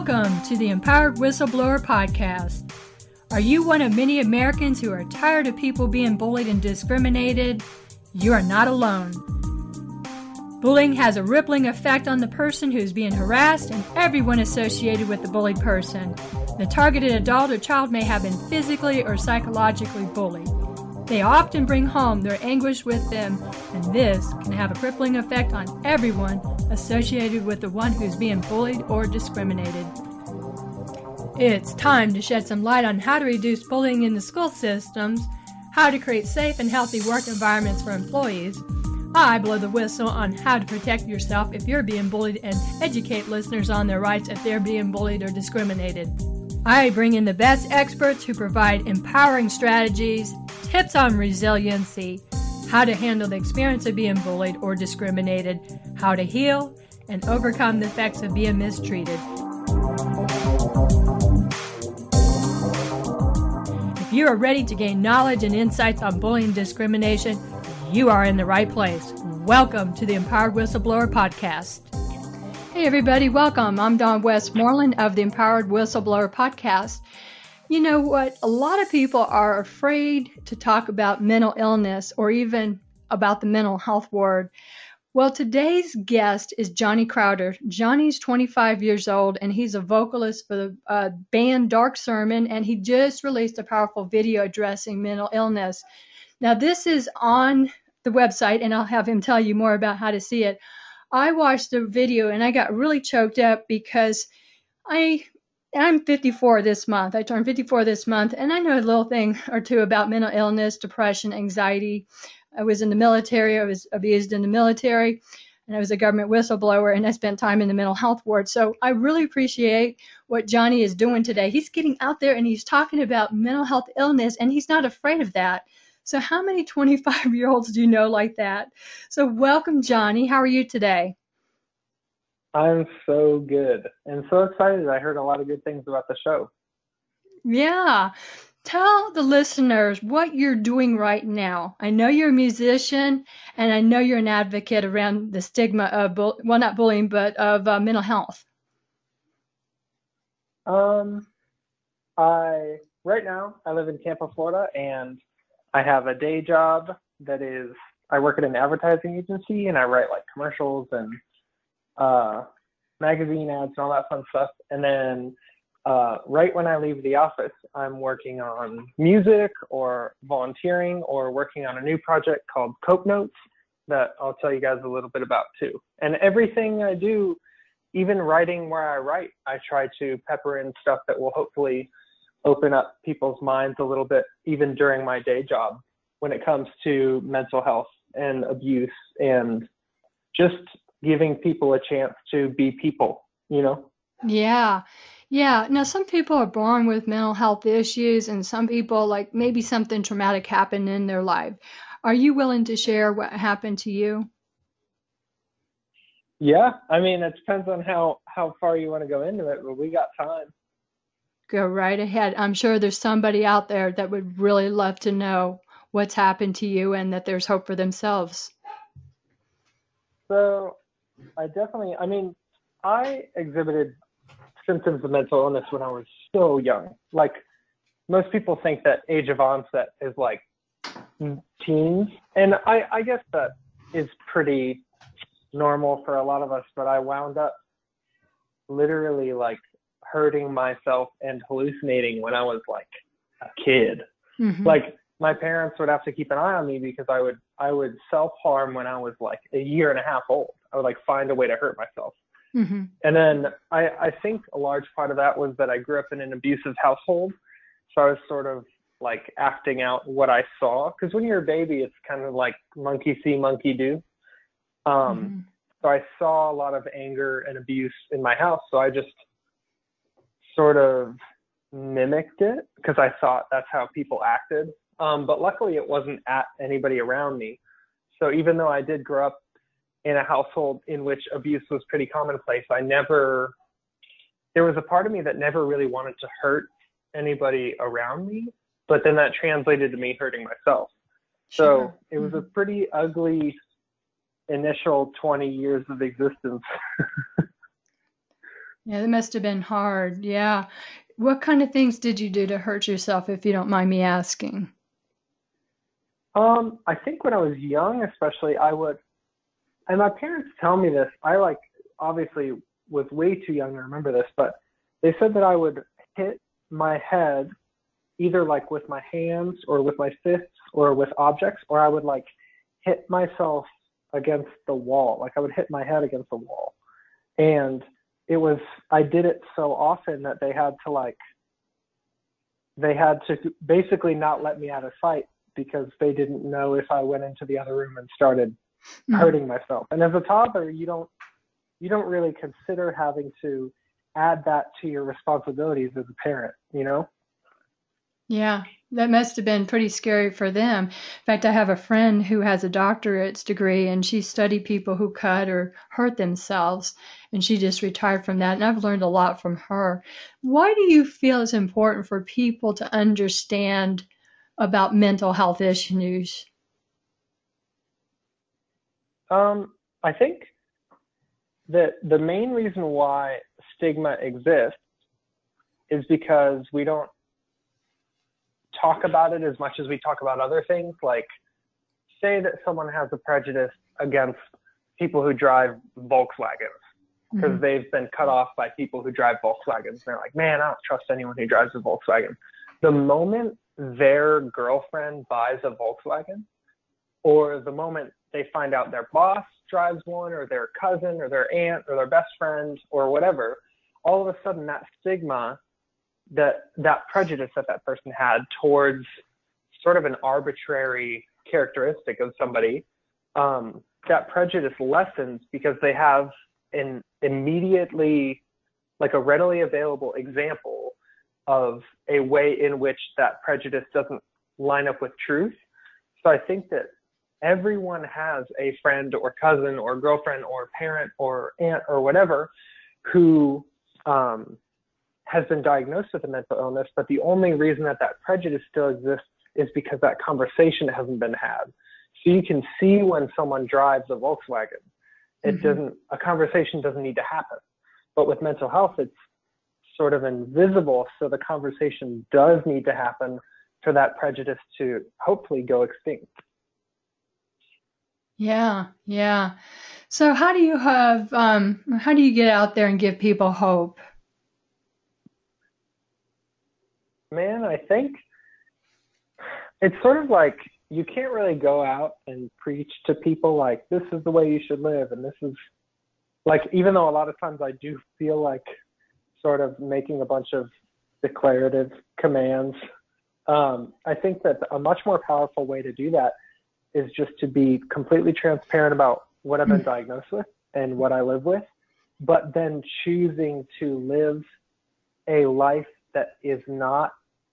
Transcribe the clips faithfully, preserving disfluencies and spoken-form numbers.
Welcome to the Empowered Whistleblower Podcast. Are you one of many Americans who are tired of people being bullied and discriminated? You are not alone. Bullying has a rippling effect on the person who is being harassed and everyone associated with the bullied person. The targeted adult or child may have been physically or psychologically bullied. They often bring home their anguish with them, and this can have a crippling effect on everyone associated with the one who's being bullied or discriminated. It's time to shed some light on how to reduce bullying in the school systems, how to create safe and healthy work environments for employees. I blow the whistle on how to protect yourself if you're being bullied and educate listeners on their rights if they're being bullied or discriminated. I bring in the best experts who provide empowering strategies, tips on resiliency, how to handle the experience of being bullied or discriminated, how to heal, and overcome the effects of being mistreated. If you are ready to gain knowledge and insights on bullying and discrimination, you are in the right place. Welcome to the Empowered Whistleblower Podcast. Hey everybody, welcome. I'm Dawn Westmoreland of the Empowered Whistleblower Podcast. You know what? A lot of people are afraid to talk about mental illness or even about the mental health word. Well, today's guest is Johnny Crowder. Johnny's twenty-five years old, and he's a vocalist for the uh, band Dark Sermon, and he just released a powerful video addressing mental illness. Now, this is on the website, and I'll have him tell you more about how to see it. I watched the video, and I got really choked up because I... I'm fifty-four this month. I turned fifty-four this month, and I know a little thing or two about mental illness, depression, anxiety. I was in the military. I was abused in the military, and I was a government whistleblower, and I spent time in the mental health ward. So I really appreciate what Johnny is doing today. He's getting out there, and he's talking about mental health illness, and he's not afraid of that. So how many twenty-five-year-olds do you know like that? So welcome, Johnny. How are you today? I'm so good and so excited. I heard a lot of good things about the show. Yeah. Tell the listeners what you're doing right now. I know you're a musician, and I know you're an advocate around the stigma of, bull- well, not bullying, but of uh, mental health. Um, I, right now, I live in Tampa, Florida, and I have a day job that is, I work at an advertising agency, and I write like commercials and uh, magazine ads and all that fun stuff. And then uh, right when I leave the office, I'm working on music or volunteering or working on a new project called Cope Notes that I'll tell you guys a little bit about too. And everything I do, even writing where I write, I try to pepper in stuff that will hopefully open up people's minds a little bit, even during my day job, when it comes to mental health and abuse and just giving people a chance to be people, you know? Yeah. Yeah. Now, some people are born with mental health issues, and some people, like maybe something traumatic happened in their life. Are you willing to share what happened to you? Yeah. I mean, it depends on how, how far you want to go into it, but we got time. Go right ahead. I'm sure there's somebody out there that would really love to know what's happened to you and that there's hope for themselves. So I definitely, I mean, I exhibited symptoms of mental illness when I was so young. Like, most people think that age of onset is like teens. And I, I guess that is pretty normal for a lot of us, but I wound up literally like hurting myself and hallucinating when I was like a kid. Mm-hmm. Like, my parents would have to keep an eye on me because I would I would self-harm when I was like a year and a half old. I would like find a way to hurt myself. Mm-hmm. And then I, I think a large part of that was that I grew up in an abusive household. So I was sort of like acting out what I saw. Because when you're a baby, it's kind of like monkey see, monkey do. Um, Mm-hmm. So I saw a lot of anger and abuse in my house. So I just sort of mimicked it because I thought that's how people acted. Um, but luckily it wasn't at anybody around me. So even though I did grow up in a household in which abuse was pretty commonplace, I never, there was a part of me that never really wanted to hurt anybody around me, but then that translated to me hurting myself. Sure. So it was Mm-hmm. a pretty ugly initial twenty years of existence. Yeah, that must have been hard. Yeah. What kind of things did you do to hurt yourself, if you don't mind me asking? Um, I think when I was young, especially, I would, and my parents tell me this. I like obviously was way too young to remember this, but they said that I would hit my head either like with my hands or with my fists or with objects, or I would like hit myself against the wall. Like I would hit my head against the wall. And it was, I did it so often that they had to like, they had to basically not let me out of sight because they didn't know if I went into the other room and started Mm-hmm. hurting myself. And as a toddler, you don't, you don't really consider having to add that to your responsibilities as a parent, you know? Yeah, that must have been pretty scary for them. In fact, I have a friend who has a doctorate's degree and she studied people who cut or hurt themselves, and she just retired from that. And I've learned a lot from her. Why do you feel it's important for people to understand about mental health issues? Um, I think that the main reason why stigma exists is because we don't talk about it as much as we talk about other things. Like, say that someone has a prejudice against people who drive Volkswagens because mm-hmm. they've been cut off by people who drive Volkswagens. And they're like, man, I don't trust anyone who drives a Volkswagen. The moment their girlfriend buys a Volkswagen, or the moment they find out their boss drives one, or their cousin or their aunt or their best friend or whatever, all of a sudden that stigma, that that prejudice that that person had towards sort of an arbitrary characteristic of somebody, um, that prejudice lessens because they have an immediately, like a readily available example of a way in which that prejudice doesn't line up with truth. So I think that everyone has a friend or cousin or girlfriend or parent or aunt or whatever who um, has been diagnosed with a mental illness, but the only reason that that prejudice still exists is because that conversation hasn't been had. So you can see when someone drives a Volkswagen, it mm-hmm. doesn't, a conversation doesn't need to happen. But with mental health, it's sort of invisible. So the conversation does need to happen for that prejudice to hopefully go extinct. Yeah, yeah. So how do you have, um, how do you get out there and give people hope? Man, I think it's sort of like you can't really go out and preach to people like this is the way you should live. And this is like, even though a lot of times I do feel like sort of making a bunch of declarative commands, um, I think that a much more powerful way to do that is just to be completely transparent about what I've been diagnosed with and what I live with, but then choosing to live a life that is not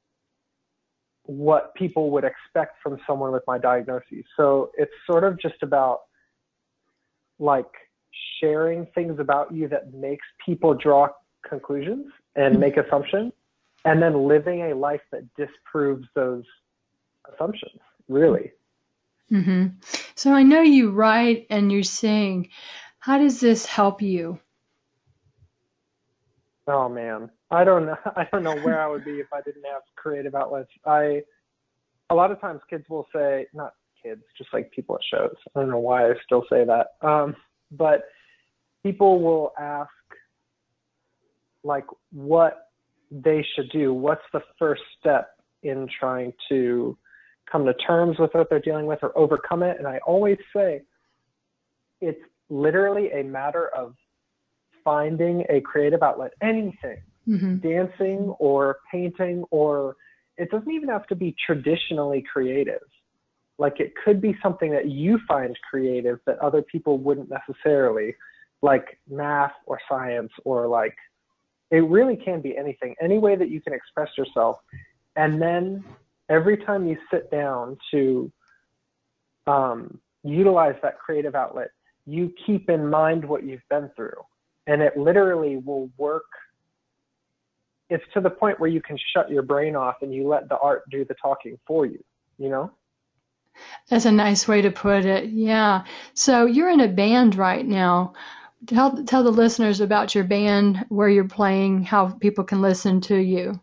what people would expect from someone with my diagnosis. So it's sort of just about like sharing things about you that makes people draw conclusions and make assumptions, and then living a life that disproves those assumptions, really. Mm-hmm. So I know you write and you sing. How does this help you? Oh man, I don't know. I don't know where I would be if I didn't have creative outlets. I, a lot of times kids will say, not kids, just like people at shows. I don't know why I still say that. Um, but people will ask like what they should do. What's the first step in trying to come to terms with what they're dealing with or overcome it? And I always say it's literally a matter of finding a creative outlet, anything, mm-hmm. dancing or painting, or it doesn't even have to be traditionally creative. Like it could be something that you find creative that other people wouldn't necessarily, like math or science, or like, it really can be anything, any way that you can express yourself. And then every time you sit down to um, utilize that creative outlet, you keep in mind what you've been through. And it literally will work. It's to the point where you can shut your brain off and you let the art do the talking for you, you know? That's a nice way to put it. Yeah. So you're in a band right now. Tell tell the listeners about your band, where you're playing, how people can listen to you.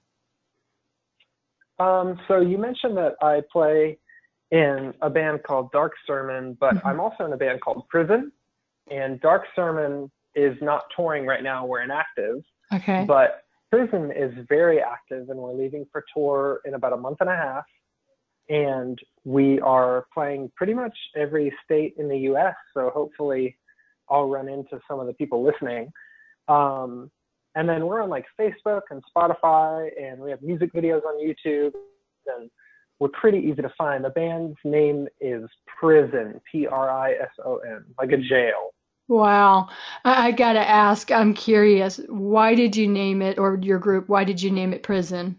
Um, so you mentioned that I play in a band called Dark Sermon, but Mm-hmm. I'm also in a band called Prison. And Dark Sermon is not touring right now. We're inactive. Okay. But Prison is very active, and we're leaving for tour in about a month and a half. And we are playing pretty much every state in the U S. So hopefully I'll run into some of the people listening. Um, and then we're on like Facebook and Spotify, and we have music videos on YouTube, and we're pretty easy to find. The band's name is Prison, P R I S O N, like a jail. Wow. I, I gotta ask, I'm curious, why did you name it, or your group, why did you name it Prison?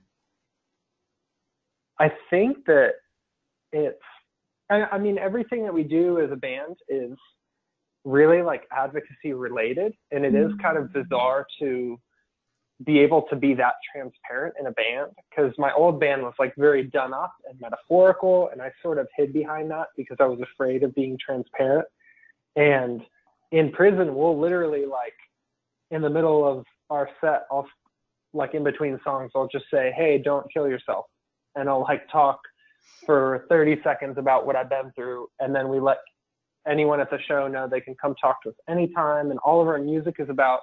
I think that it's, I, I mean, everything that we do as a band is really like advocacy related, and it is kind of bizarre to be able to be that transparent in a band, because my old band was like very done up and metaphorical, and I sort of hid behind that because I was afraid of being transparent. And in Prison, we'll literally, like, in the middle of our set, I'll, like, in between songs, I'll just say, hey, don't kill yourself, and I'll like talk for thirty seconds about what I've been through, and then we let anyone at the show know they can come talk to us anytime. And all of our music is about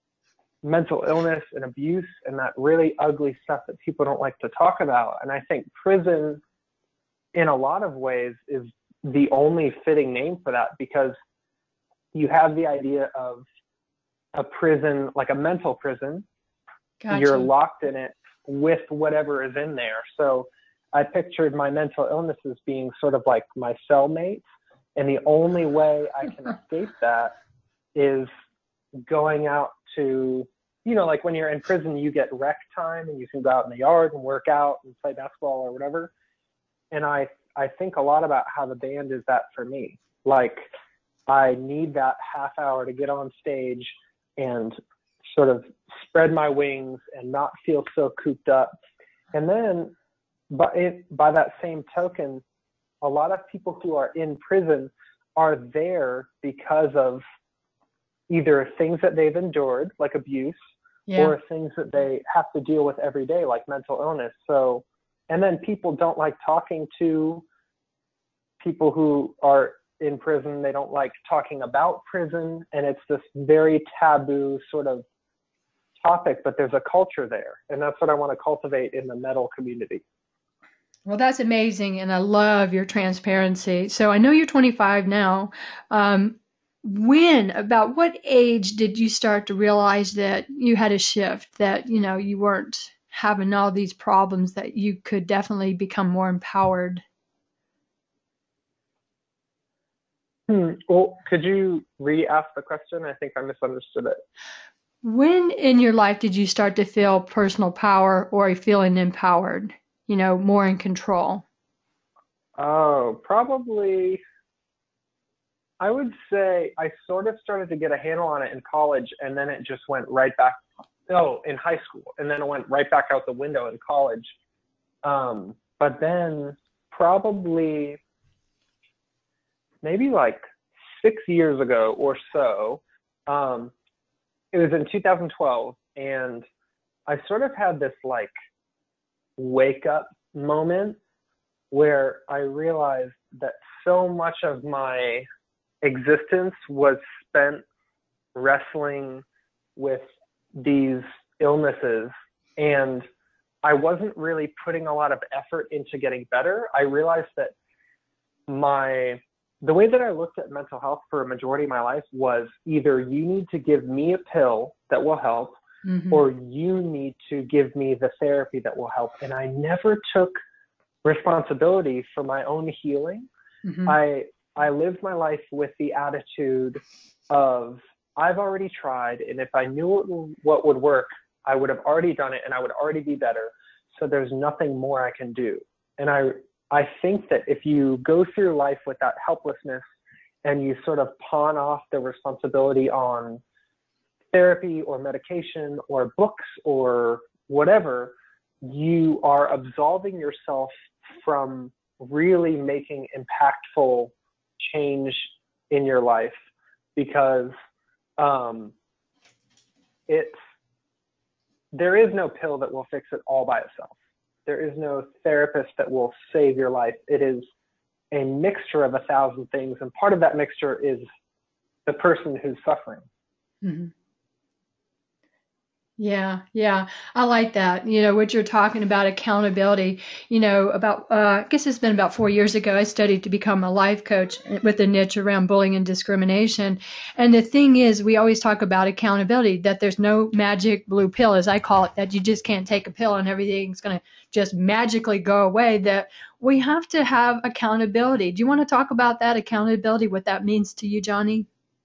mental illness and abuse and that really ugly stuff that people don't like to talk about. And I think Prison, in a lot of ways, is the only fitting name for that, because you have the idea of a prison, like a mental prison. Gotcha. You're locked in it with whatever is in there. So I pictured my mental illnesses being sort of like my cellmates, and the only way I can escape that is going out to, you know, like when you're in prison, you get rec time and you can go out in the yard and work out and play basketball or whatever. And I, I think a lot about how the band is that for me. Like, I need that half hour to get on stage and sort of spread my wings and not feel so cooped up. And then, but it, by that same token, a lot of people who are in prison are there because of either things that they've endured, like abuse, Yeah. or things that they have to deal with every day, like mental illness. So, and then people don't like talking to people who are in prison. They don't like talking about prison, and it's this very taboo sort of topic, but there's a culture there, and that's what I want to cultivate in the metal community. Well, that's amazing, and I love your transparency. So I know you're twenty-five now. Um, when, about what age did you start to realize that you had a shift, that, you know, you weren't having all these problems, that you could definitely become more empowered? Hmm. Well, could you re-ask the question? I think I misunderstood it. When in your life did you start to feel personal power or feeling empowered, you know, more in control? Oh, probably, I would say I sort of started to get a handle on it in college, and then it just went right back. Oh, in high school, and then it went right back out the window in college. Um, but then probably maybe like six years ago or so, um, it was in two thousand twelve, and I sort of had this like wake up moment where I realized that so much of my existence was spent wrestling with these illnesses, and I wasn't really putting a lot of effort into getting better. I realized that my the way that I looked at mental health for a majority of my life was either you need to give me a pill that will help, mm-hmm. or you need to give me the therapy that will help. And I never took responsibility for my own healing. Mm-hmm. I I lived my life with the attitude of, I've already tried, and if I knew what would work, I would have already done it, and I would already be better. So there's nothing more I can do. And I I think that if you go through life with that helplessness and you sort of pawn off the responsibility on therapy or medication or books or whatever, you are absolving yourself from really making impactful change in your life, because Um, it's, there is no pill that will fix it all by itself. There is no therapist that will save your life. It is a mixture of a thousand things. And part of that mixture is the person who's suffering. Mm-hmm. Yeah, yeah, I like that. You know, what you're talking about, accountability, you know, about, uh, I guess it's been about four years ago, I studied to become a life coach with a niche around bullying and discrimination. And the thing is, we always talk about accountability, that there's no magic blue pill, as I call it, that you just can't take a pill and everything's going to just magically go away, that we have to have accountability. Do you want to talk about that accountability, what that means to you, Johnny?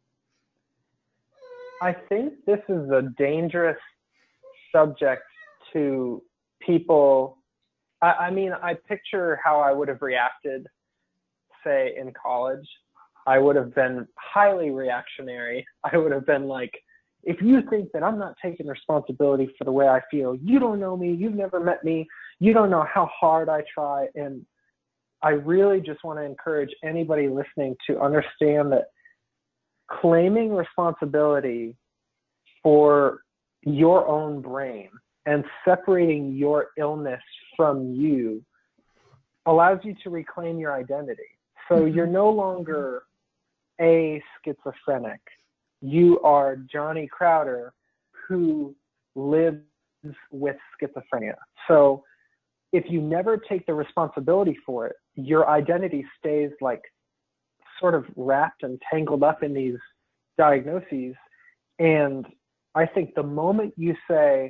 I think this is a dangerous subject to people. I, I mean, I picture how I would have reacted, say, in college. I would have been highly reactionary. I would have been like, if you think that I'm not taking responsibility for the way I feel, you don't know me, you've never met me, you don't know how hard I try. And I really just want to encourage anybody listening to understand that claiming responsibility for your own brain and separating your illness from you allows you to reclaim your identity. So mm-hmm. you're no longer a schizophrenic. You are Johnny Crowder who lives with schizophrenia. So if you never take the responsibility for it, your identity stays like sort of wrapped and tangled up in these diagnoses. And I think the moment you say,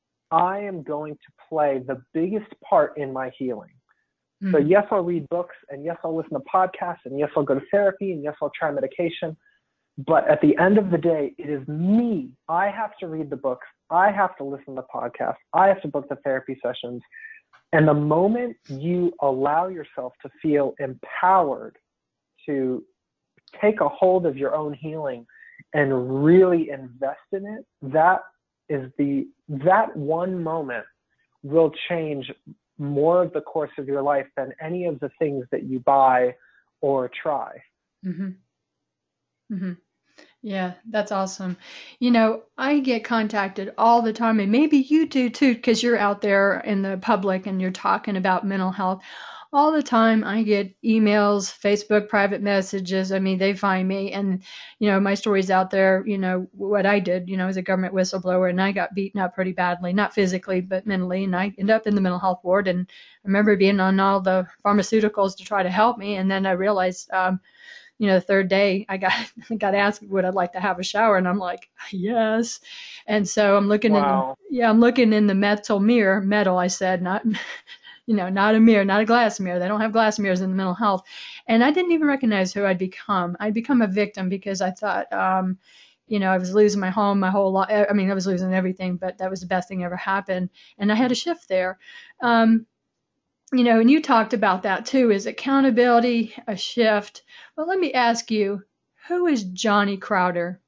I am going to play the biggest part in my healing. Mm-hmm. So yes, I'll read books, and yes, I'll listen to podcasts, and yes, I'll go to therapy, and yes, I'll try medication. But at the end of the day, it is me. I have to read the books. I have to listen to podcasts. I have to book the therapy sessions. And the moment you allow yourself to feel empowered to take a hold of your own healing and really invest in it, that is the, that one moment will change more of the course of your life than any of the things that you buy or try. Mm-hmm. Mm-hmm. Yeah, that's awesome. You know, I get contacted all the time, and maybe you do too, because you're out there in the public and you're talking about mental health. All the time I get emails, Facebook private messages. I mean, they find me, and, you know, my story's out there, you know, what I did, you know, as a government whistleblower, and I got beaten up pretty badly, not physically, but mentally. And I ended up in the mental health ward, and I remember being on all the pharmaceuticals to try to help me. And then I realized, um, you know, the third day I got, got asked, would I like to have a shower? And I'm like, yes. And so I'm looking wow. in, yeah, I'm looking in the metal mirror, metal, I said, not, you know, not a mirror, not a glass mirror. They don't have glass mirrors in the mental health. And I didn't even recognize who I'd become. I'd become a victim because I thought, um, you know, I was losing my home, my whole life. I mean, I was losing everything, but that was the best thing ever happened. And I had a shift there. Um, you know, and you talked about that too, is accountability, a shift. Well, let me ask you, who is Johnny Crowder?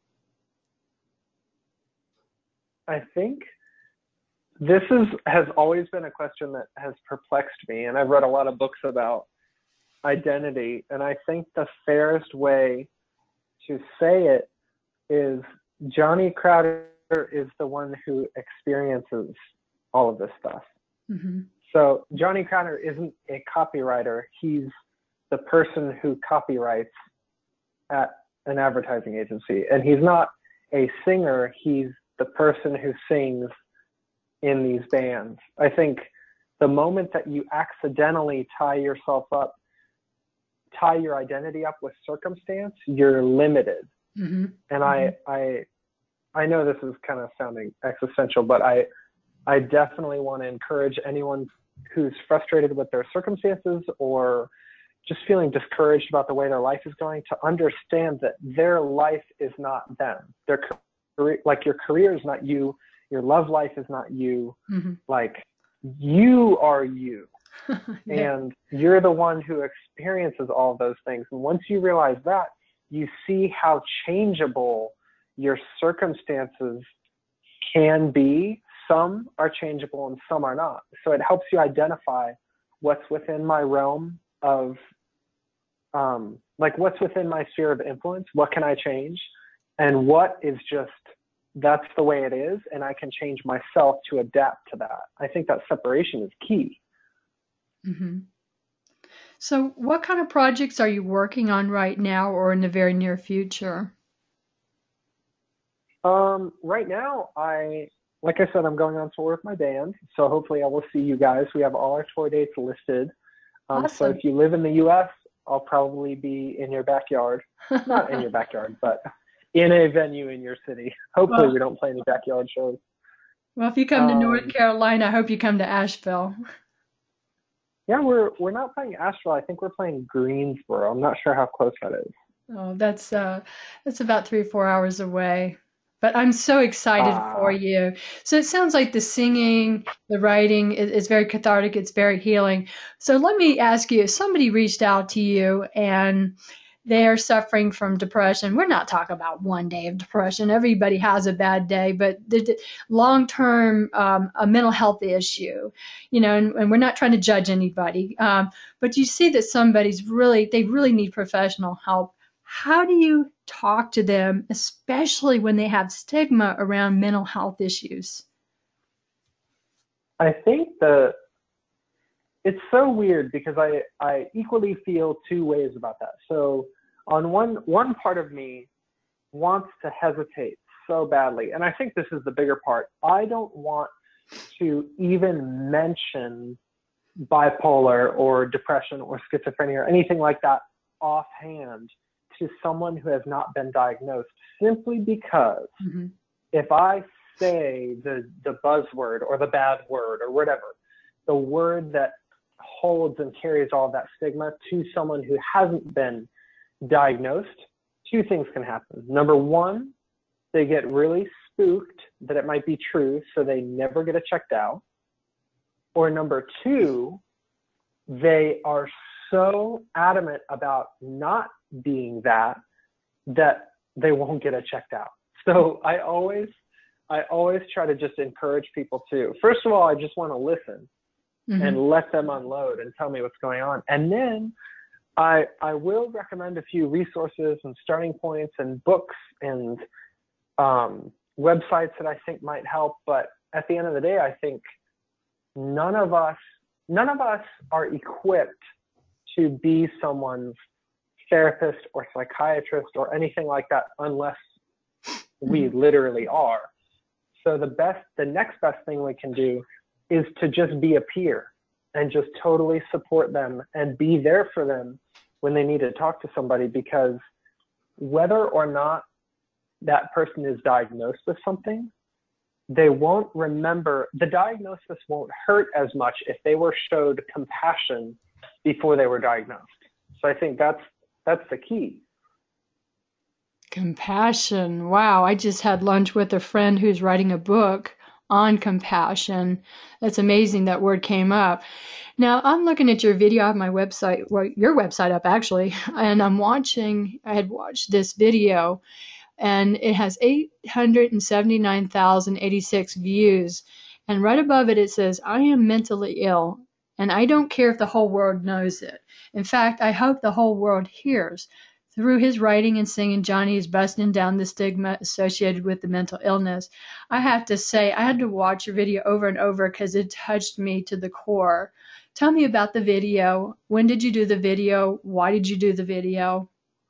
I think this is has always been a question that has perplexed me, and I've read a lot of books about identity, and I think the fairest way to say it is Johnny Crowder is the one who experiences all of this stuff. Mm-hmm. So Johnny Crowder isn't a copywriter. He's the person who copyrights at an advertising agency. And he's not a singer. He's the person who sings in these bands. I think the moment that you accidentally tie yourself up, tie your identity up with circumstance, you're limited. Mm-hmm. And mm-hmm. I, I, I know this is kind of sounding existential, but I, I definitely want to encourage anyone who's frustrated with their circumstances or just feeling discouraged about the way their life is going to understand that their life is not them. Their career, like your career is not you. Your love life is not you. Mm-hmm. Like you are you. Yeah. And you're the one who experiences all of those things. And once you realize that, you see how changeable your circumstances can be. Some are changeable and some are not. So it helps you identify what's within my realm of, um, like what's within my sphere of influence. What can I change? and what is just, that's the way it is, and I can change myself to adapt to that. I think that separation is key. Mm-hmm. So what kind of projects are you working on right now or in the very near future? Um, right now, I, like I said, I'm going on tour with my band, so hopefully I will see you guys. We have all our tour dates listed. Um, Awesome. So if you live in the U S, I'll probably be in your backyard. Not in your backyard, but in a venue in your city. Hopefully Well, we don't play any backyard shows. well, if you come to North Um, Carolina, I hope you come to Asheville. yeah, we're we're not playing Asheville. I think we're playing Greensboro. I'm not sure how close that is. Oh, that's uh, that's about three or four hours away. But I'm so excited for Ah, you. So it sounds like the singing, the writing is, is very cathartic. It's very healing. So let me ask you, if somebody reached out to you and they are suffering from depression, we're not talking about one day of depression. Everybody has a bad day, but the, the long-term, um, a mental health issue, you know, and, and we're not trying to judge anybody. Um, but you see that somebody's really, they really need professional help. How do you talk to them, especially when they have stigma around mental health issues? I think the it's so weird because I I equally feel two ways about that. So on one one part of me wants to hesitate so badly, and I think this is the bigger part. I don't want to even mention bipolar or depression or schizophrenia or anything like that offhand to someone who has not been diagnosed, simply because Mm-hmm. if I say the the buzzword or the bad word or whatever, the word that holds and carries all of that stigma to someone who hasn't been diagnosed, two things can happen. Number one, they get really spooked that it might be true, so they never get it checked out. Or number two, they are so adamant about not being that that they won't get it checked out. So I always I always try to just encourage people to, first of all, I just want to listen Mm-hmm. and let them unload and tell me what's going on. And then I I will recommend a few resources and starting points and books and um, websites that I think might help. But at the end of the day, I think none of us none of us are equipped to be someone's therapist or psychiatrist or anything like that unless we literally are. So the best, the next best thing we can do is to just be a peer and just totally support them and be there for them when they need to talk to somebody, because whether or not that person is diagnosed with something, they won't remember, the diagnosis won't hurt as much if they were showed compassion before they were diagnosed. So I think that's that's the key. Compassion. Wow. I just had lunch with a friend who's writing a book on compassion. That's amazing that word came up. Now, I'm looking at your video. I have my website, well, your website up actually, and I'm watching, I had watched this video and it has eight hundred seventy-nine thousand eighty-six views. And right above it, it says, I am mentally ill and I don't care if the whole world knows it. In fact, I hope the whole world hears. Through his writing and singing, Johnny is busting down the stigma associated with the mental illness. I have to say, I had to watch your video over and over because it touched me to the core. Tell me about the video. When did you do the video? Why did you do the video?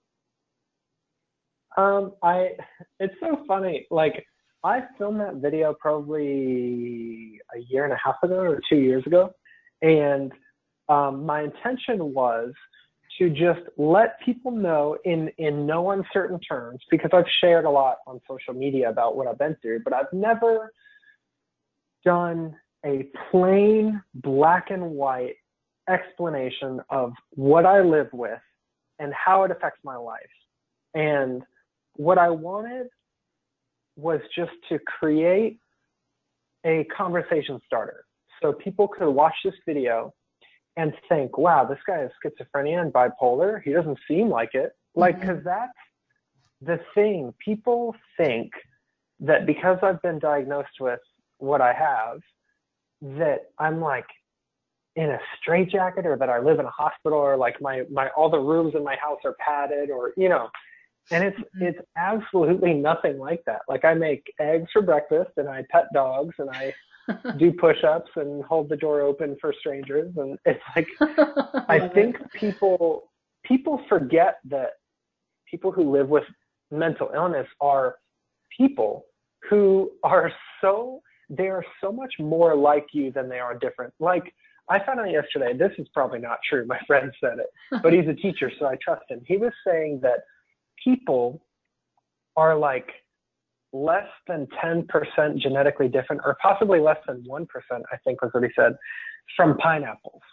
Um, I, it's so funny. Like, I filmed that video probably a year and a half ago or two years ago. And um, my intention was to just let people know in, in no uncertain terms, because I've shared a lot on social media about what I've been through, but I've never done a plain black and white explanation of what I live with and how it affects my life. And what I wanted was just to create a conversation starter. So people could watch this video and think, wow, this guy has schizophrenia and bipolar. He doesn't seem like it. Like, because that's the thing. People think that because I've been diagnosed with what I have, that I'm like in a straitjacket, or that I live in a hospital, or like my, my all the rooms in my house are padded, or, you know. And it's it's absolutely nothing like that. Like I make eggs for breakfast and I pet dogs and I do push-ups and hold the door open for strangers. And it's like, I think people people forget that people who live with mental illness are people who are so, they are so much more like you than they are different. Like I found out yesterday, this is probably not true. My friend said it, but he's a teacher, so I trust him. He was saying that people are like less than ten percent genetically different, or possibly less than one percent, I think was what he said, from pineapples.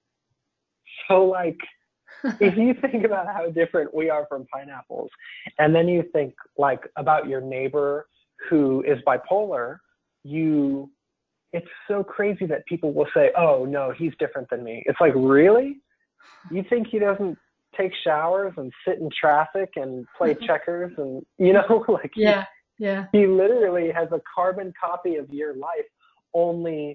So like, if you think about how different we are from pineapples, and then you think like about your neighbor who is bipolar, you, it's so crazy that people will say, oh no, he's different than me. It's like, really? You think he doesn't take showers and sit in traffic and play checkers and, you know, like, yeah, he, yeah. He literally has a carbon copy of your life, only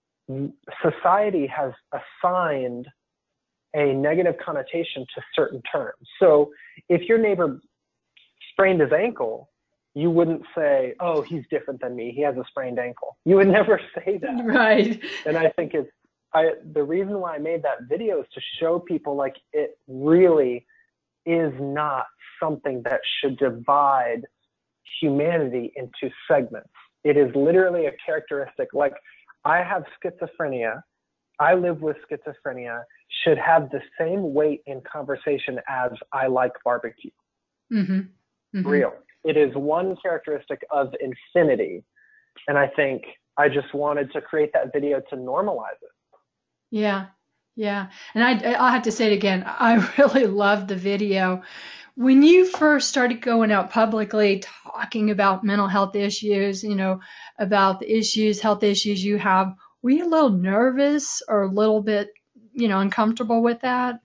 society has assigned a negative connotation to certain terms. So if your neighbor sprained his ankle, you wouldn't say, oh, he's different than me, he has a sprained ankle. You would never say that. Right. And I think it's, I, the reason why I made that video is to show people like it really is not something that should divide humanity into segments. It is literally a characteristic. Like I have schizophrenia, I live with schizophrenia, should have the same weight in conversation as I like barbecue. Mm-hmm. Mm-hmm. Real. It is one characteristic of infinity. And I think I just wanted to create that video to normalize it. Yeah. Yeah. And I, I'll have to say it again. I really loved the video. When you first started going out publicly talking about mental health issues, you know, about the issues, health issues you have, were you a little nervous or a little bit, you know, uncomfortable with that?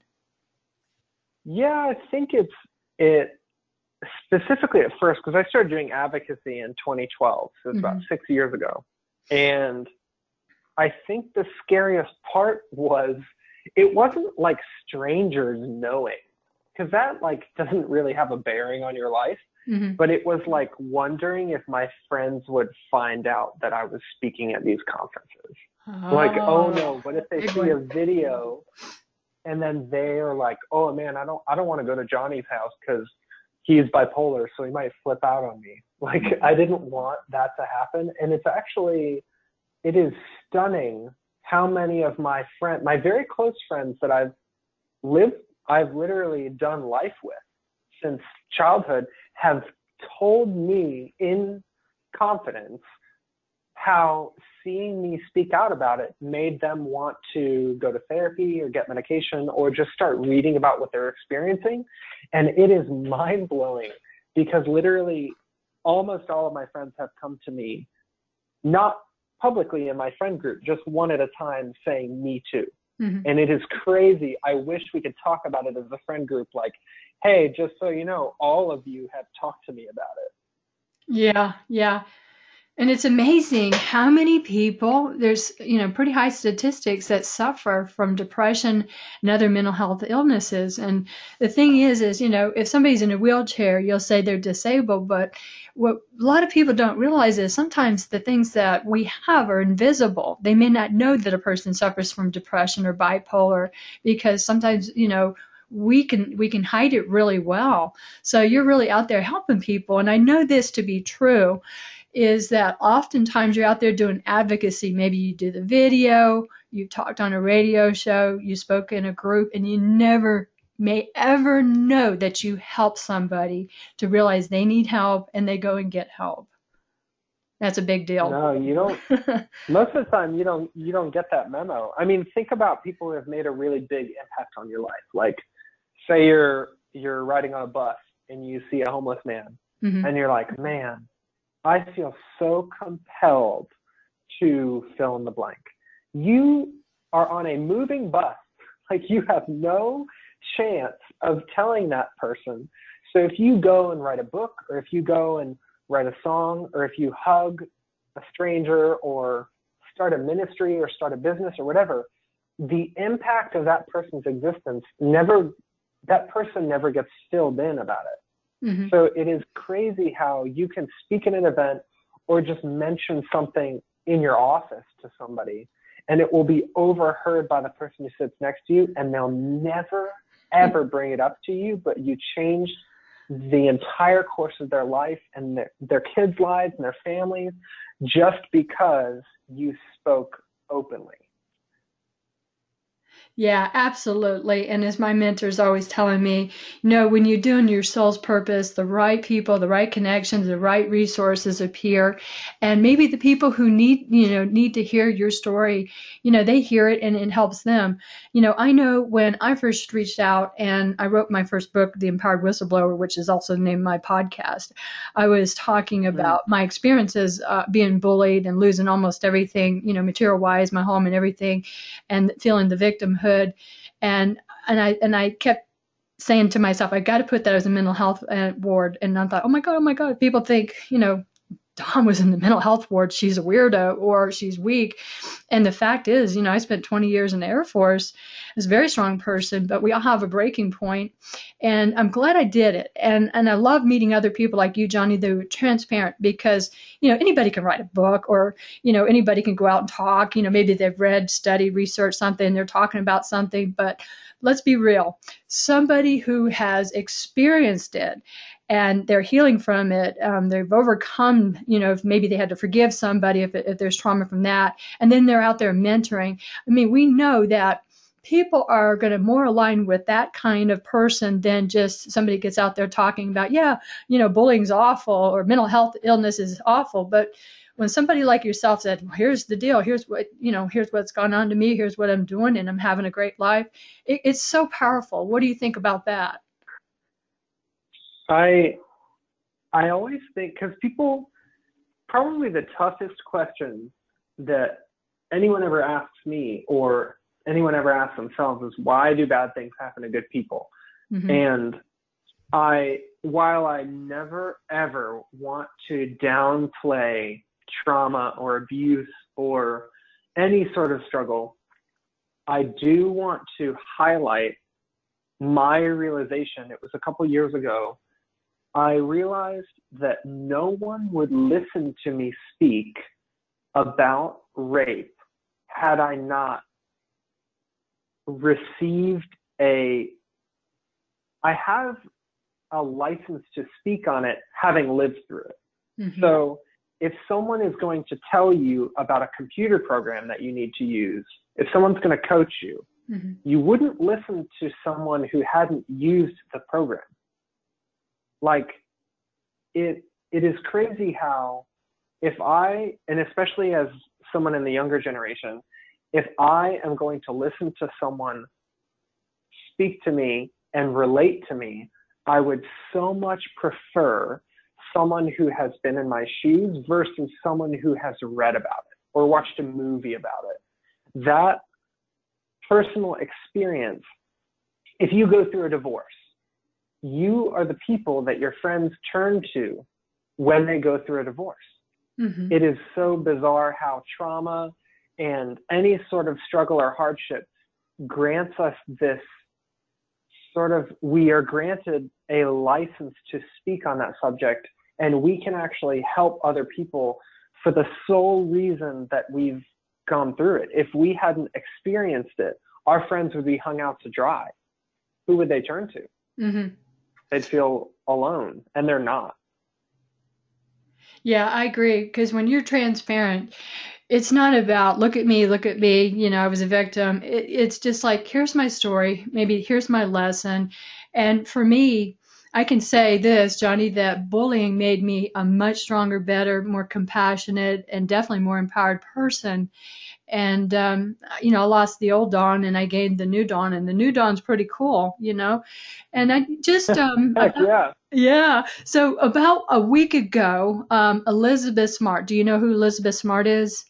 Yeah, I think it's, it specifically at first, because I started doing advocacy in twenty twelve. So it's mm-hmm. about six years ago. And I think the scariest part was, it wasn't like strangers knowing, because that like doesn't really have a bearing on your life. Mm-hmm. But it was like wondering if my friends would find out that I was speaking at these conferences. Oh, like, oh no, what if they see a video and then they are like, oh man, I don't, I don't want to go to Johnny's house because he's bipolar, so he might flip out on me. Like, I didn't want that to happen. And it's actually, it is stunning how many of my friends, my very close friends that I've lived, I've literally done life with since childhood, have told me in confidence how seeing me speak out about it made them want to go to therapy or get medication or just start reading about what they're experiencing. And it is mind-blowing because literally almost all of my friends have come to me, not publicly in my friend group, just one at a time saying, me too. Mm-hmm. And it is crazy. I wish we could talk about it as a friend group, like, hey, just so you know, all of you have talked to me about it. Yeah, yeah. And it's amazing how many people, there's, you know, pretty high statistics that suffer from depression and other mental health illnesses. And the thing is, is, you know, if somebody's in a wheelchair, you'll say they're disabled. But what a lot of people don't realize is sometimes the things that we have are invisible. They may not know that a person suffers from depression or bipolar because sometimes, you know, we can we can hide it really well. So you're really out there helping people. And I know this to be true, is that oftentimes you're out there doing advocacy. Maybe you do the video, you talked on a radio show, you spoke in a group, and you never may ever know that you help somebody to realize they need help and they go and get help. That's a big deal. No, you don't. Most of the time, you don't you don't get that memo. I mean, think about people who have made a really big impact on your life. Like, say you're you're riding on a bus and you see a homeless man, mm-hmm. and you're like, man, I feel so compelled to fill in the blank. You are on a moving bus. Like, you have no chance of telling that person. So if you go and write a book, or if you go and write a song, or if you hug a stranger or start a ministry or start a business or whatever, the impact of that person's existence never, that person never gets filled in about it. Mm-hmm. So it is crazy how you can speak at an event or just mention something in your office to somebody, and it will be overheard by the person who sits next to you, and they'll never, ever bring it up to you, but you changed the entire course of their life and their, their kids' lives and their families just because you spoke openly. Yeah, absolutely. And as my mentor's always telling me, you know, when you're doing your soul's purpose, the right people, the right connections, the right resources appear. And maybe the people who need, you know, need to hear your story, you know, they hear it and it helps them. You know, I know when I first reached out and I wrote my first book, The Empowered Whistleblower, which is also the name of my podcast, I was talking about mm. my experiences uh, being bullied and losing almost everything, you know, material wise, my home and everything, and feeling the victimhood. And and I and I kept saying to myself, I got to put that as a mental health uh, ward. And I thought, oh my god, oh my god, people think, you know, Dawn was in the mental health ward, she's a weirdo or she's weak. And the fact is, you know, I spent twenty years in the Air Force as a very strong person, but we all have a breaking point. And I'm glad I did it. And and I love meeting other people like you, Johnny, that are transparent, because, you know, anybody can write a book, or, you know, anybody can go out and talk. You know, maybe they've read, studied, researched something, they're talking about something. But let's be real. Somebody who has experienced it and they're healing from it, um, they've overcome, you know, if maybe they had to forgive somebody, if, if there's trauma from that, and then they're out there mentoring. I mean, we know that people are going to more align with that kind of person than just somebody gets out there talking about, yeah, you know, bullying's awful or mental health illness is awful. But when somebody like yourself said, well, here's the deal, here's what, you know, here's what's gone on to me, here's what I'm doing, and I'm having a great life, it, it's so powerful. What do you think about that? I I always think, because people, probably the toughest question that anyone ever asks me or anyone ever asks themselves is, why do bad things happen to good people? Mm-hmm. And I, while I never ever want to downplay trauma or abuse or any sort of struggle, I do want to highlight my realization. It was a couple years ago. I realized that no one would listen to me speak about rape had I not received a, I have a license to speak on it having lived through it. Mm-hmm. So if someone is going to tell you about a computer program that you need to use, if someone's going to coach you, mm-hmm. you wouldn't listen to someone who hadn't used the program. Like, it, it is crazy how, if I, and especially as someone in the younger generation, if I am going to listen to someone speak to me and relate to me, I would so much prefer someone who has been in my shoes versus someone who has read about it or watched a movie about it. That personal experience, if you go through a divorce, you are the people that your friends turn to when they go through a divorce. Mm-hmm. It is so bizarre how trauma and any sort of struggle or hardship grants us this sort of, we are granted a license to speak on that subject, and we can actually help other people for the sole reason that we've gone through it. If we hadn't experienced it, our friends would be hung out to dry. Who would they turn to? Mm-hmm. They'd feel alone, and they're not. Yeah, I agree. Because when you're transparent, it's not about, look at me, look at me, you know, I was a victim. It, it's just like, here's my story. Maybe here's my lesson. And for me, I can say this, Johnny, that bullying made me a much stronger, better, more compassionate, and definitely more empowered person. And, um, you know, I lost the old Dawn and I gained the new Dawn, and the new Dawn's pretty cool, you know, and I just, um, Heck, about, yeah. yeah. So about a week ago, um, Elizabeth Smart, do you know who Elizabeth Smart is?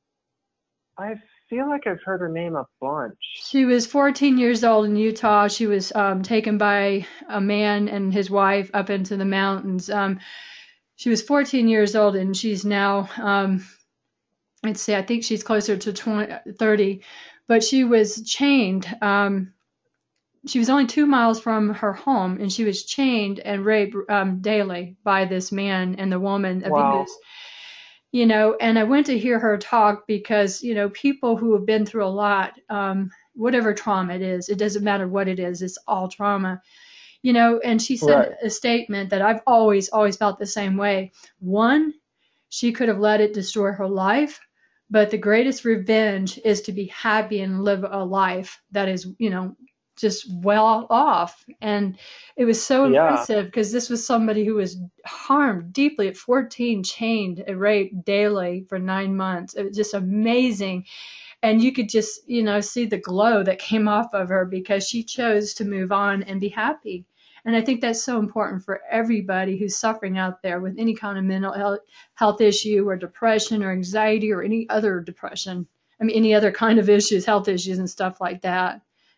I feel like I've heard her name a bunch. She was fourteen years old in Utah. She was, um, taken by a man and his wife up into the mountains. Um, she was fourteen years old, and she's now, um, let's see, I think she's closer to twenty, thirty, but she was chained um, she was only two miles from her home, and she was chained and raped um, daily by this man and the woman Wow. abused. You know, and I went to hear her talk because, you know, people who have been through a lot, um, whatever trauma it is, it doesn't matter what it is, it's all trauma, you know, and she said Right. a statement that I've always, always felt the same way. One, she could have let it destroy her life, but the greatest revenge is to be happy and live a life that is, you know, just well off. And it was so Yeah. impressive because this was somebody who was harmed deeply at fourteen, chained and raped daily for nine months. It was just amazing. And you could just, you know, see the glow that came off of her because she chose to move on and be happy. And I think that's so important for everybody who's suffering out there with any kind of mental health, health issue or depression or anxiety or any other depression. I mean, any other kind of issues, health issues and stuff like that.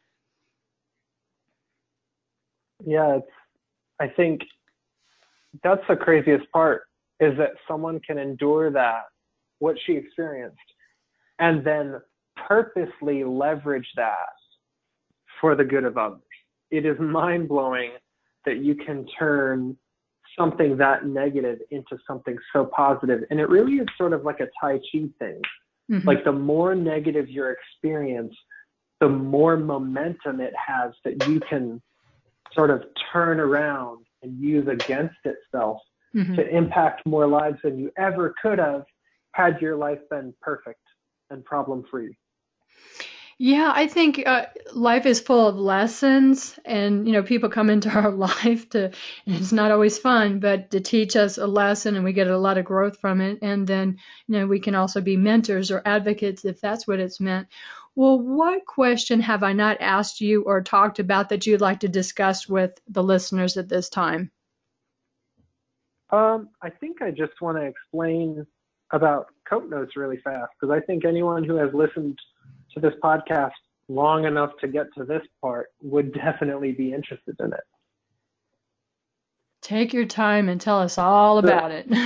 Yeah. It's, I think that's the craziest part, is that someone can endure that, what she experienced, and then purposely leverage that for the good of others. It is mind blowing that you can turn something that negative into something so positive. And it really is sort of like a Tai Chi thing. Mm-hmm. Like the more negative your experience, the more momentum it has that you can sort of turn around and use against itself mm-hmm. to impact more lives than you ever could have had your life been perfect and problem-free. Yeah, I think uh, life is full of lessons, and you know, people come into our life to, and it's not always fun, but to teach us a lesson, and we get a lot of growth from it. And then, you know, we can also be mentors or advocates if that's what it's meant. Well, what question have I not asked you or talked about that you'd like to discuss with the listeners at this time? Um, I think I just want to explain about Cope Notes really fast, because I think anyone who has listened to this podcast long enough to get to this part would definitely be interested in it. Take your time and tell us all so, about it.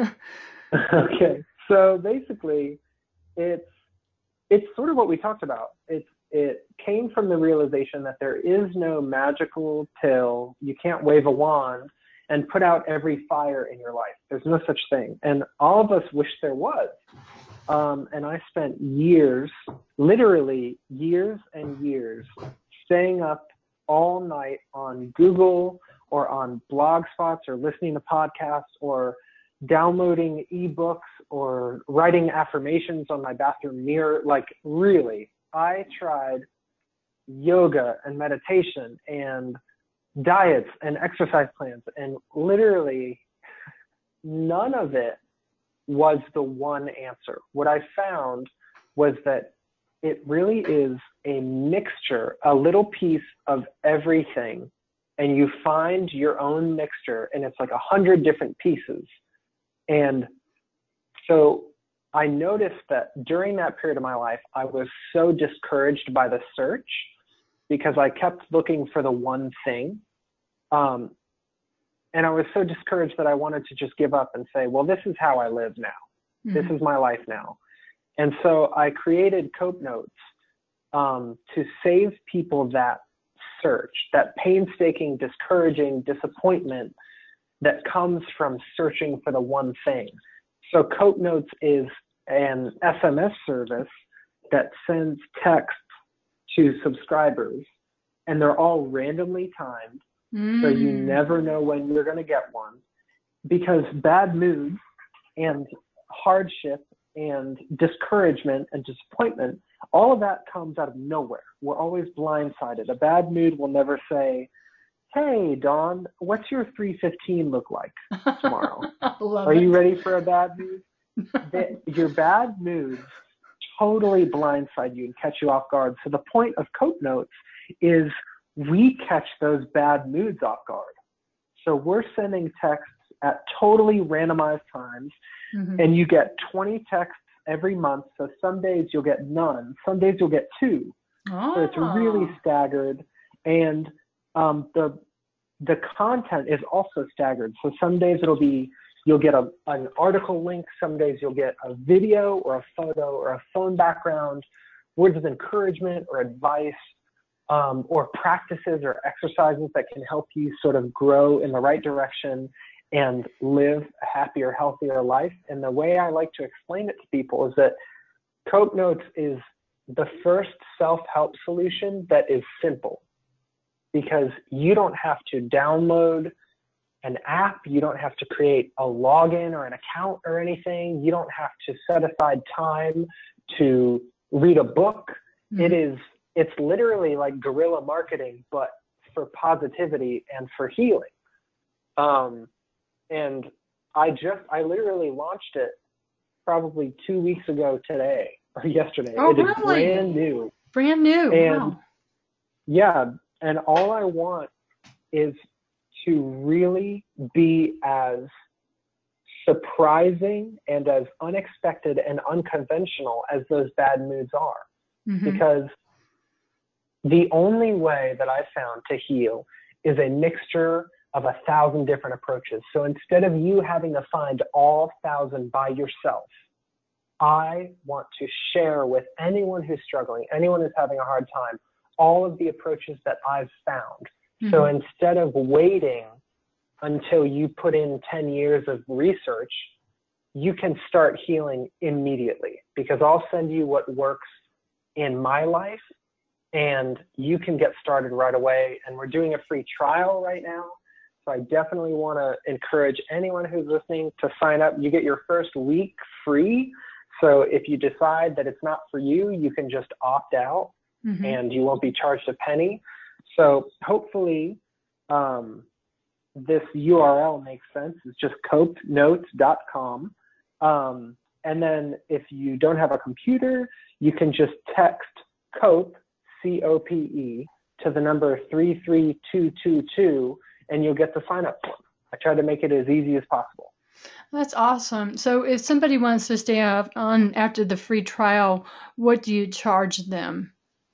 Okay. So basically, it's it's sort of what we talked about. It's it came from the realization that there is no magical pill. You can't wave a wand and put out every fire in your life. There's no such thing. And all of us wish there was. Um, and I spent years, literally years and years, staying up all night on Google or on blog spots or listening to podcasts or downloading ebooks or writing affirmations on my bathroom mirror. Like, really, I tried yoga and meditation and diets and exercise plans, and literally none of it was the one answer. What I found was that it really is a mixture, a little piece of everything, and you find your own mixture, and it's like a hundred different pieces. And so I noticed that during that period of my life, I was so discouraged by the search because I kept looking for the one thing. Um, And I was so discouraged that I wanted to just give up and say, well, this is how I live now. Mm-hmm. This is my life now. And so I created Cope Notes um, to save people that search, that painstaking, discouraging disappointment that comes from searching for the one thing. So Cope Notes is an S M S service that sends texts to subscribers, and they're all randomly timed. Mm. So you never know when you're going to get one, because bad moods and hardship and discouragement and disappointment, all of that comes out of nowhere. We're always blindsided. A bad mood will never say, hey, Dawn, what's your three fifteen look like tomorrow? Are it. you ready for a bad mood? the, your bad moods totally blindside you and catch you off guard. So the point of Cope Notes is we catch those bad moods off guard. So we're sending texts at totally randomized times, mm-hmm. and you get twenty texts every month. So some days you'll get none. Some days you'll get two. Oh. So it's really staggered. And um, the the content is also staggered. So some days it'll be, you'll get a, an article link. Some days you'll get a video or a photo or a phone background, words of encouragement or advice. um, or practices or exercises that can help you sort of grow in the right direction and live a happier, healthier life. And the way I like to explain it to people is that Cope Notes is the first self-help solution that is simple, because you don't have to download an app, you don't have to create a login or an account or anything, you don't have to set aside time to read a book. Mm-hmm. It is, it's literally like guerrilla marketing, but for positivity and for healing. Um, and I just, I literally launched it probably two weeks ago today or yesterday. Oh, it is really? brand new. Brand new. And wow. Yeah, and all I want is to really be as surprising and as unexpected and unconventional as those bad moods are. Mm-hmm. Because the only way that I've found to heal is a mixture of a thousand different approaches. So instead of you having to find all thousand by yourself, I want to share with anyone who's struggling, anyone who's having a hard time, all of the approaches that I've found. Mm-hmm. So instead of waiting until you put in ten years of research, you can start healing immediately, because I'll send you what works in my life and you can get started right away. And we're doing a free trial right now. So I definitely want to encourage anyone who's listening to sign up. You get your first week free. So if you decide that it's not for you, you can just opt out. Mm-hmm. and you won't be charged a penny. So hopefully um, this U R L makes sense. It's just cope notes dot com. Um, and then if you don't have a computer, you can just text COPE, C O P E, to the number three three two two two, and you'll get the sign up form. I try to make it as easy as possible. That's awesome. So if somebody wants to stay on after the free trial, what do you charge them?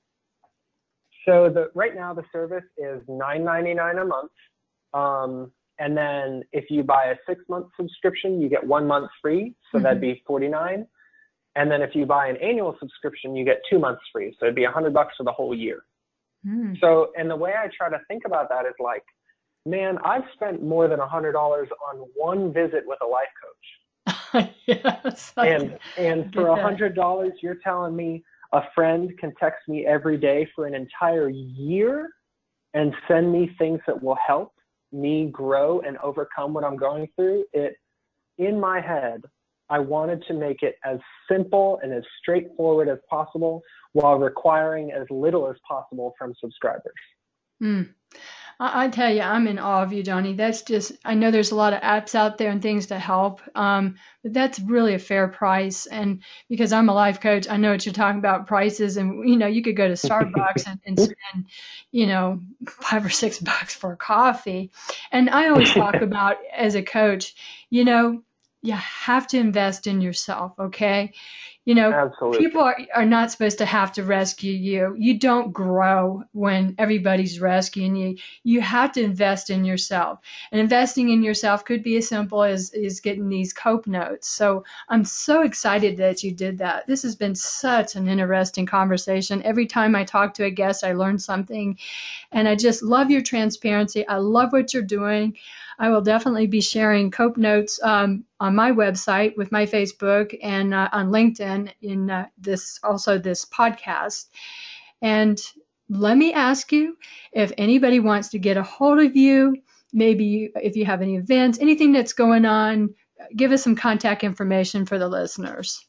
So the, right now the service is nine ninety-nine a month. Um, and then if you buy a six month subscription, you get one month free. So mm-hmm. that'd be forty-nine. And then if you buy an annual subscription, you get two months free. So it'd be a hundred bucks for the whole year. Mm. So, and the way I try to think about that is like, man, I've spent more than a hundred dollars on one visit with a life coach. yes. And, and for a hundred dollars, you're telling me a friend can text me every day for an entire year and send me things that will help me grow and overcome what I'm going through. It, in my head, I wanted to make it as simple and as straightforward as possible while requiring as little as possible from subscribers. Mm. I, I tell you, I'm in awe of you, Johnny. That's just, I know there's a lot of apps out there and things to help, um, but that's really a fair price. And because I'm a life coach, I know what you're talking about, prices. And, you know, you could go to Starbucks and, and spend, you know, five or six bucks for a coffee. And I always talk about, as a coach, you know, you have to invest in yourself, okay? You know, Absolutely. people are, are not supposed to have to rescue you. You don't grow when everybody's rescuing you. You have to invest in yourself. And investing in yourself could be as simple as, as getting these Cope Notes. So I'm so excited that you did that. This has been such an interesting conversation. Every time I talk to a guest, I learn something. And I just love your transparency. I love what you're doing. I will definitely be sharing Cope Notes um, on my website with my Facebook and uh, on LinkedIn in uh, this also this podcast. And let me ask you, if anybody wants to get a hold of you, maybe if you have any events, anything that's going on, give us some contact information for the listeners.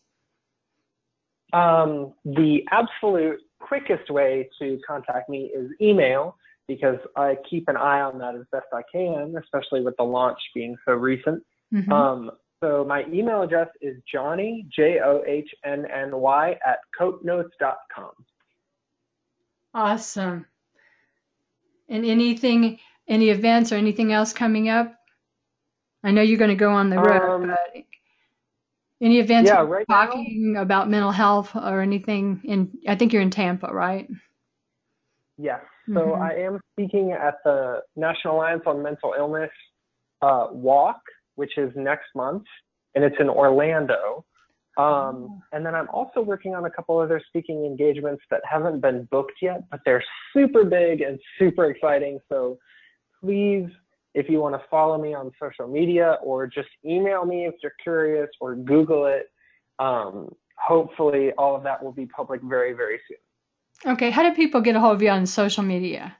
Um, the absolute quickest way to contact me is email, because I keep an eye on that as best I can, especially with the launch being so recent. Mm-hmm. Um, so my email address is Johnny, J O H N N Y, at cope notes dot com. Awesome. And anything, any events or anything else coming up? I know you're going to go on the road, um, but any events yeah, right talking now, about mental health or anything in, I think you're in Tampa, right? Yes. So mm-hmm. I am speaking at the National Alliance on Mental Illness uh, walk, which is next month, and it's in Orlando. Um, and then I'm also working on a couple other speaking engagements that haven't been booked yet, but they're super big and super exciting. So please, if you want to follow me on social media or just email me if you're curious or Google it, um, hopefully all of that will be public very, very soon. Okay. How do people get a hold of you on social media?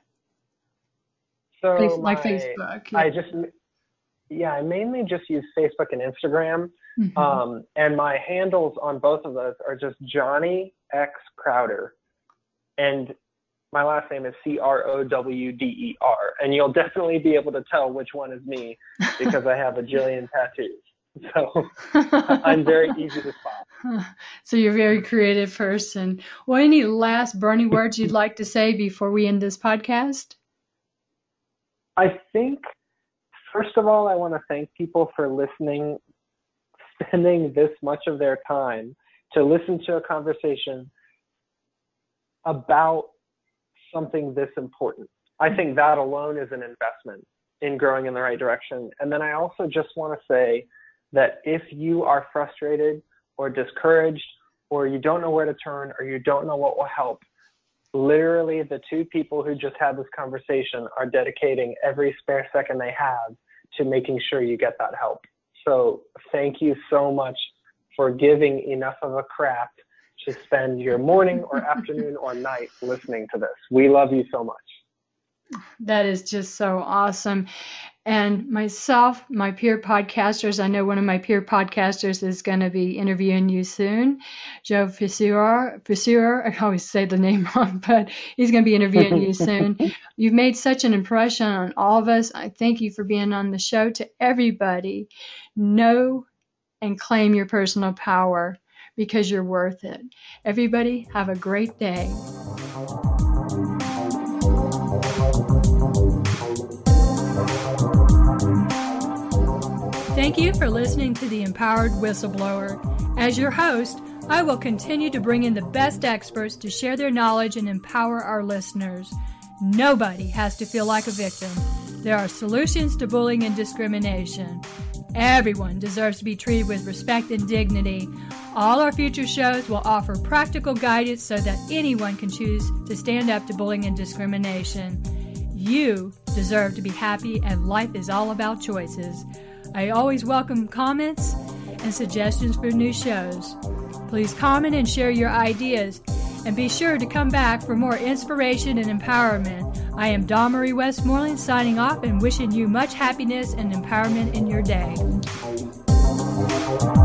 So Face, my, like Facebook. Yeah. I just, yeah, I mainly just use Facebook and Instagram. Mm-hmm. Um, and my handles on both of those are just Johnny X Crowder. And my last name is C R O W D E R. And you'll definitely be able to tell which one is me because I have a jillion tattoos. So I'm very easy to spot. So you're a very creative person. Well, any last burning words you'd like to say before we end this podcast? I think, first of all, I want to thank people for listening, spending this much of their time to listen to a conversation about something this important. I think that alone is an investment in growing in the right direction. And then I also just want to say that if you are frustrated or discouraged, or you don't know where to turn, or you don't know what will help, literally the two people who just had this conversation are dedicating every spare second they have to making sure you get that help. So thank you so much for giving enough of a crap to spend your morning or afternoon or night listening to this. We love you so much. That is just so awesome. And myself, my peer podcasters, I know one of my peer podcasters is going to be interviewing you soon, Joe Fissure. Fissure, I always say the name wrong, but he's going to be interviewing you soon. You've made such an impression on all of us. I thank you for being on the show. To everybody, know and claim your personal power because you're worth it. Everybody, have a great day. Thank you for listening to The Empowered Whistleblower. As your host, I will continue to bring in the best experts to share their knowledge and empower our listeners. Nobody has to feel like a victim. There are solutions to bullying and discrimination. Everyone deserves to be treated with respect and dignity. All our future shows will offer practical guidance so that anyone can choose to stand up to bullying and discrimination. You deserve to be happy, and life is all about choices. I always welcome comments and suggestions for new shows. Please comment and share your ideas, and be sure to come back for more inspiration and empowerment. I am Dawn Marie Westmoreland signing off and wishing you much happiness and empowerment in your day.